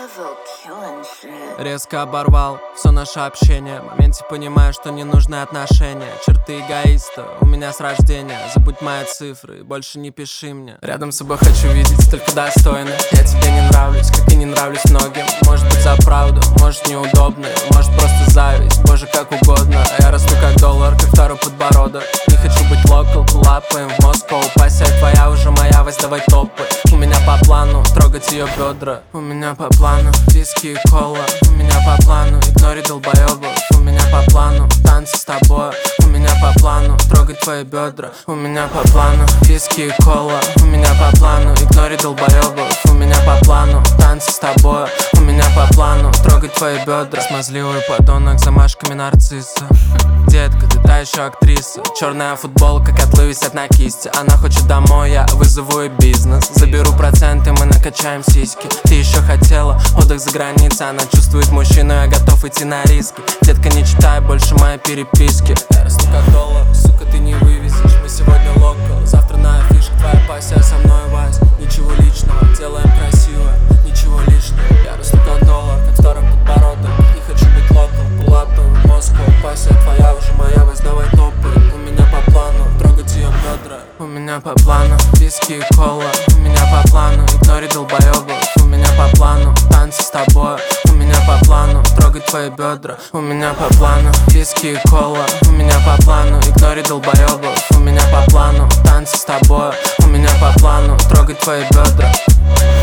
Резко оборвал все наше общение. В моменте понимаю, что не нужны отношения. Черты эгоиста у меня с рождения. Забудь мои цифры и больше не пиши мне. Рядом с собой хочу видеть только достойных. Я тебе не нравлюсь, как и не нравлюсь многим. Может быть за правду, может неудобно, может просто зависть, боже как угодно. А я расту как доллар, как второй подбородок. Не хочу быть локал, лапаем в Москву. Пася твоя уже моя, давай топы. У меня по плану трогать ее бедра. У меня по плану виски и кола. У меня по плану игнори долбоебов. У меня по плану танцы с тобой. У меня по плану трогать твои бедра. У меня по плану виски и кола. У меня по плану игнори долбоебов. У меня по плану танцы с тобой. У меня по плану трогать твои бедра. Смазливый подонок с замашками нарцисса. Детка, ты та еще актриса. Черная футболка, котлы висят на кисти. Она хочет домой, я вызову и бизнес. Заберу проценты, мы накачаем сиськи. Ты еще хотела отдых за границей. Она чувствует мужчину, я готов идти на риски. Детка, не читай больше мои переписки. Я расту как доллар, сука, ты не вывезешь. Мы сегодня локал, завтра на афишах. Твоя пассия со мной, Вась. Ничего личного, делаем красиво. Ничего лишнего, я расту как доллар, как второй подбородок. Не хочу быть локал, пулапом в Москву. Пассия твоя уже моя, Вась, давай топы. У меня по плану трогать ее бедра. У меня по плану виски и кола. У меня по плану игнори долбоебов. У меня по плану танцы с тобой. У меня по плану трогать твои бедра. У меня по плану виски и кола. У меня по плану игнори долбоебов. У меня по плану танцы с тобой. У меня по плану трогать твои бедра.